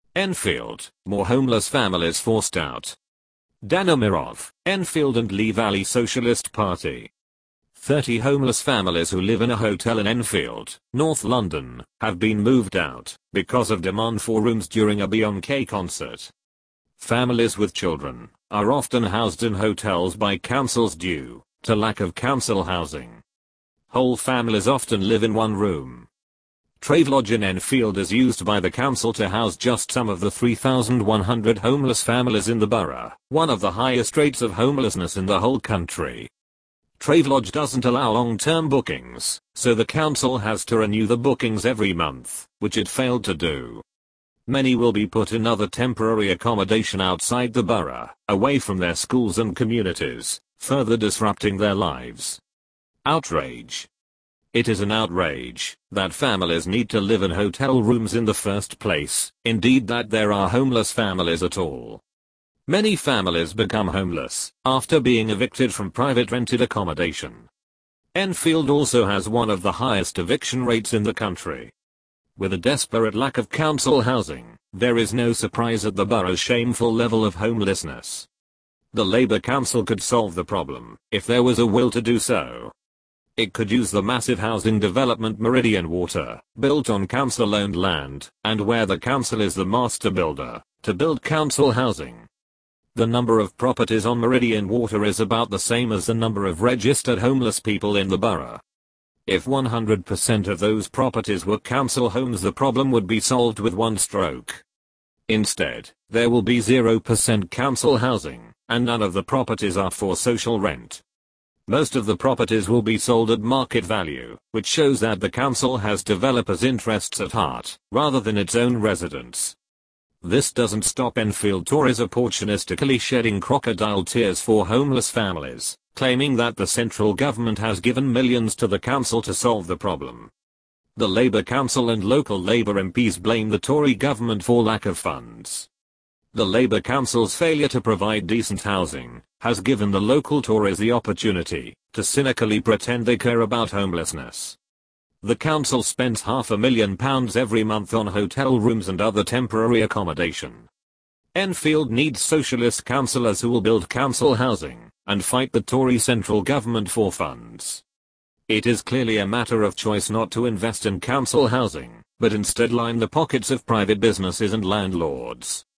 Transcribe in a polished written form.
Enfield, more homeless families forced out. Dan Amirov, Enfield and Lee Valley Socialist Party. 30 homeless families who live in a hotel in Enfield, North London, have been moved out because of demand for rooms during a Beyoncé concert. Families with children are often housed in hotels by councils due to lack of council housing. Whole families often live in one room. Travelodge in Enfield is used by the council to house just some of the 3,100 homeless families in the borough, one of the highest rates of homelessness in the whole country. Travelodge doesn't allow long-term bookings, so the council has to renew the bookings every month, which it failed to do. Many will be put in other temporary accommodation outside the borough, away from their schools and communities, further disrupting their lives. Outrage. It is an outrage that families need to live in hotel rooms in the first place, indeed that there are homeless families at all. Many families become homeless after being evicted from private rented accommodation. Enfield also has one of the highest eviction rates in the country. With a desperate lack of council housing, there is no surprise at the borough's shameful level of homelessness. The Labour Council could solve the problem if there was a will to do so. It could use the massive housing development Meridian Water, built on council-owned land, and where the council is the master builder, to build council housing. The number of properties on Meridian Water is about the same as the number of registered homeless people in the borough. If 100% of those properties were council homes, the problem would be solved with one stroke. Instead, there will be 0% council housing, and none of the properties are for social rent. Most of the properties will be sold at market value, which shows that the council has developers' interests at heart, rather than its own residents. This doesn't stop Enfield Tories opportunistically shedding crocodile tears for homeless families, claiming that the central government has given millions to the council to solve the problem. The Labour Council and local Labour MPs blame the Tory government for lack of funds. The Labour Council's failure to provide decent housing has given the local Tories the opportunity to cynically pretend they care about homelessness. The council spends £500,000 every month on hotel rooms and other temporary accommodation. Enfield needs socialist councillors who will build council housing and fight the Tory central government for funds. It is clearly a matter of choice not to invest in council housing, but instead line the pockets of private businesses and landlords.